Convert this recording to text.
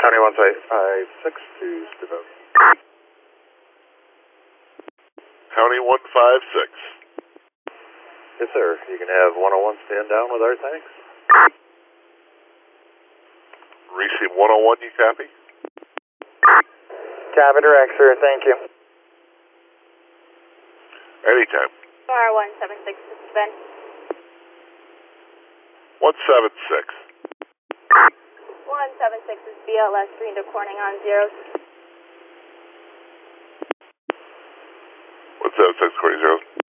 County 156 to Steve. County 156. Yes, sir. You can have 101 stand down with our thanks. Receive 101, you copy? Copy direct, sir. Thank you. Anytime. Car 176, this is Ben. 176. 176 is BLS 3 into Corning on zeros. 176, Corey 0.